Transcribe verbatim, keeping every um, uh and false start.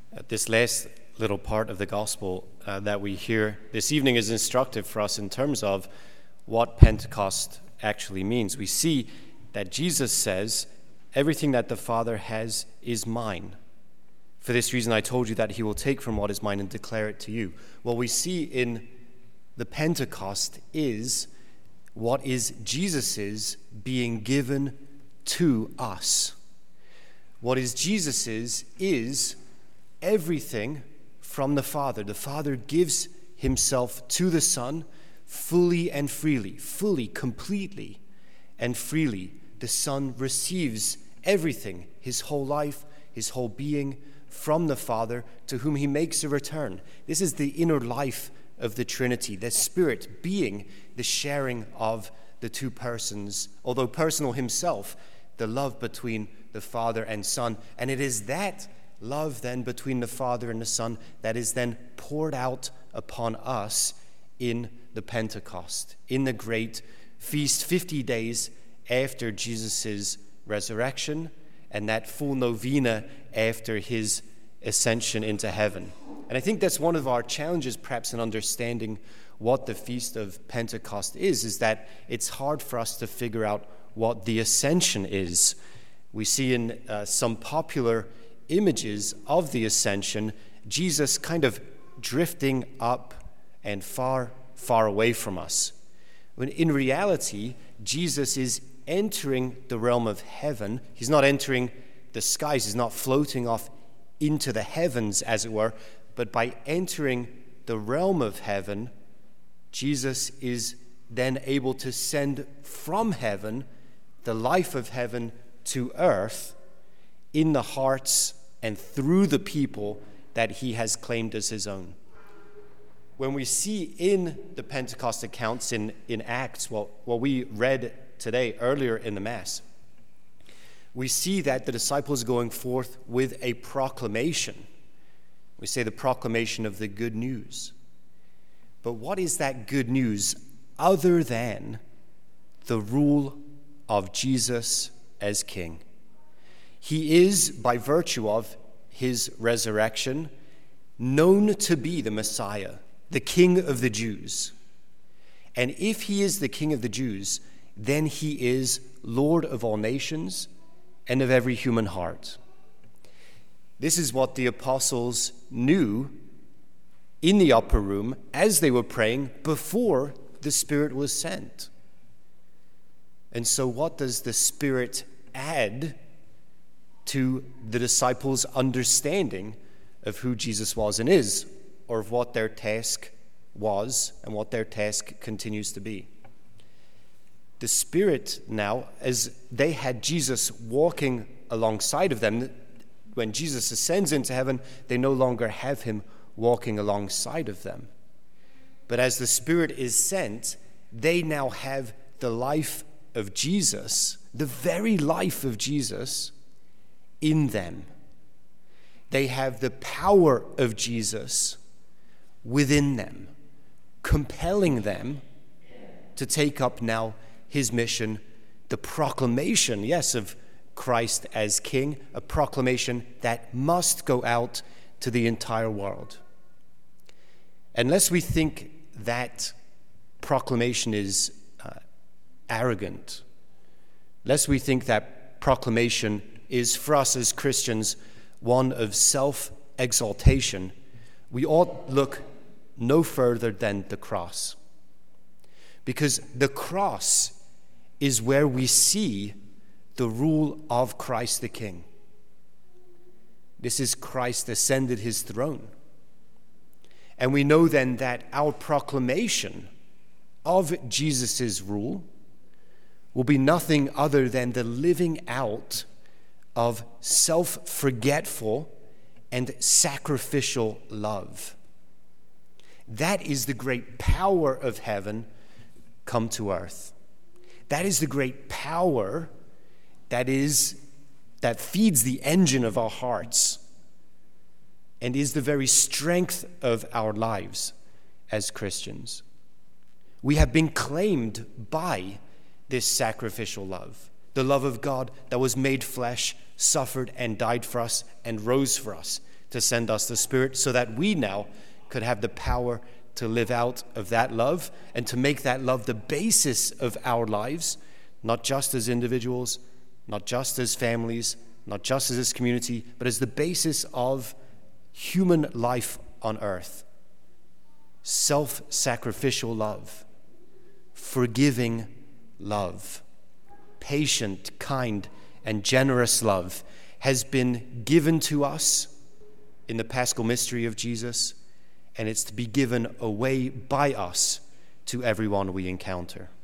Uh, this last little part of the gospel uh, that we hear this evening is instructive for us in terms of what Pentecost actually means. We see that Jesus says, "Everything that the Father has is mine. For this reason I told you that he will take from what is mine and declare it to you." What we see in the Pentecost is what is Jesus's being given to us. What is Jesus's is everything from the Father. The Father gives himself to the Son fully and freely, fully, completely and freely. The Son receives everything, his whole life, his whole being, from the Father, to whom he makes a return. This is the inner life of the Trinity, the Spirit being the sharing of the two persons, although personal himself, the love between the Father and Son. And it is that love then between the Father and the Son that is then poured out upon us in the Pentecost, in the great feast fifty days after Jesus' resurrection and that full novena after his ascension into heaven. And I think that's one of our challenges perhaps in understanding what the Feast of Pentecost is, is that it's hard for us to figure out what the ascension is. We see in uh, some popular images of the ascension, Jesus kind of drifting up and far, far away from us. When in reality, Jesus is entering the realm of heaven. He's not entering the skies. He's not floating off into the heavens, as it were. But by entering the realm of heaven, Jesus is then able to send from heaven the life of heaven to earth in the hearts and through the people that he has claimed as his own. When we see in the Pentecost accounts in, in Acts, what, what we read today earlier in the Mass, we see that the disciples are going forth with a proclamation. We say the proclamation of the good news. But what is that good news other than the rule of Jesus as King? He is, by virtue of his resurrection, known to be the Messiah, the King of the Jews. And if he is the King of the Jews, then he is Lord of all nations and of every human heart. This is what the apostles knew in the upper room as they were praying before the Spirit was sent. And so what does the Spirit add to the disciples' understanding of who Jesus was and is, or of what their task was and what their task continues to be? The Spirit now, as they had Jesus walking alongside of them, when Jesus ascends into heaven, they no longer have him walking alongside of them. But as the Spirit is sent, they now have the life of Jesus, the very life of Jesus, in them. They have the power of Jesus within them, compelling them to take up now his mission, the proclamation, yes, of Christ as King, a proclamation that must go out to the entire world. Unless we think that proclamation is uh, arrogant, lest we think that proclamation is for us as Christians one of self-exaltation, we ought look no further than the cross. Because the cross is where we see the rule of Christ the King. This is Christ ascended his throne. And we know then that our proclamation of Jesus' rule will be nothing other than the living out of self-forgetful and sacrificial love. That is the great power of heaven come to earth. That is the great power that is that feeds the engine of our hearts and is the very strength of our lives as Christians. We have been claimed by this sacrificial love, the love of God that was made flesh, suffered and died for us and rose for us. to send us the Spirit so that we now could have the power to live out of that love and to make that love the basis of our lives, not just as individuals, not just as families, not just as this community, but as the basis of human life on earth. Self-sacrificial love, forgiving love, patient, kind, and generous love has been given to us in the Paschal mystery of Jesus, and it's to be given away by us to everyone we encounter.